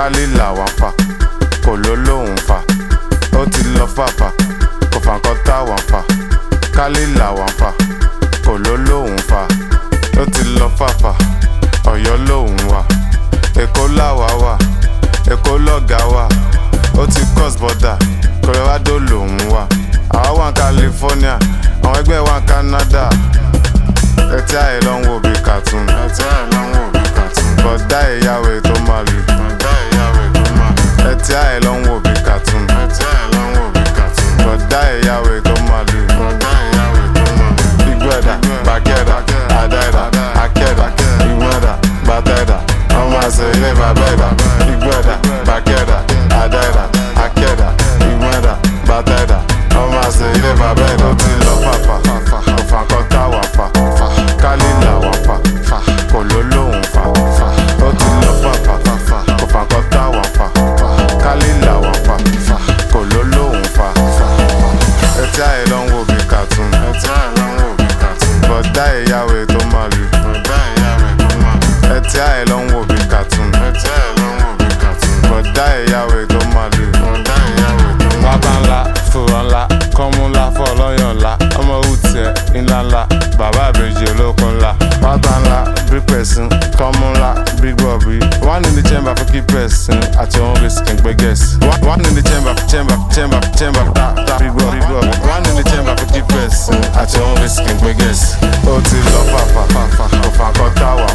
Kálí làwọn fà, kò ló lóhùn fà. Ó ti lọ fàfà, kò fà nǹkan táwọn fà. Kálí làwọn fà, kò ló lóhùn fà. Ó ti lọ fàfà, Ọ̀yọ́ lóhùn wà. Èkó làwà wà, Èkó lọ̀gá wà. Ó ti cross border, Colorado lòun wà. Àwa wà ní California, àwọn ẹgbẹ́ wà ní Canada. Ẹtí àyè ló ń wò bí cartoon. Bọ̀dá ìyàwó tó máa lù. Ẹtí àyè ló ń wò bí cartoon. Bọ̀dá ìyàwó tó máa lù. Ìgbẹ́dà, bàkẹ́dà, àdáìdà, akẹ́dà, ìwẹ́dà, bàtẹ́dà. Ọmọ àṣẹ ilé bàbẹ́dà. Ìgbẹ́dà, bàkẹ́dà, àdáìdà, akẹ́dà, ìwẹ́dà, bàtẹ́dà. Ọmọ àṣẹ ilé bàbẹ́dà. Ó ti lọ fàfà, òfà kan táwà fà. Kálí làwọn fà, kò ló lóhùn fà. Ó ti lọ fàfà, òfà kan táwà fà. Kálí làwọn fà, kò ló lóhùn fà. Ẹtí àyè ló ń wò bí cartoon. Bọ̀dá ìyàwó tó máa lù. Ẹtí àyè ló ń wò bí cartoon. Bọ̀dá ìyàwó tó máa lù. Bàbá ńlá, fòrò ńlá, kọ́mú ńlá, fọlọ́yàn ńlá. Ọmọ òwúti ẹ̀ ńlá ńlá, bàbá àbèjì olókun ńlá. Bàbá ńlá, big person, kọ́mú ńlá, big bobby. One in the chamber for keep person, at your own risk and big guess. One in the chamber, big bobby. One in the chamber for keep person, at your own risk and big guess. Ó ti lọ fàfà, òfà kan táwà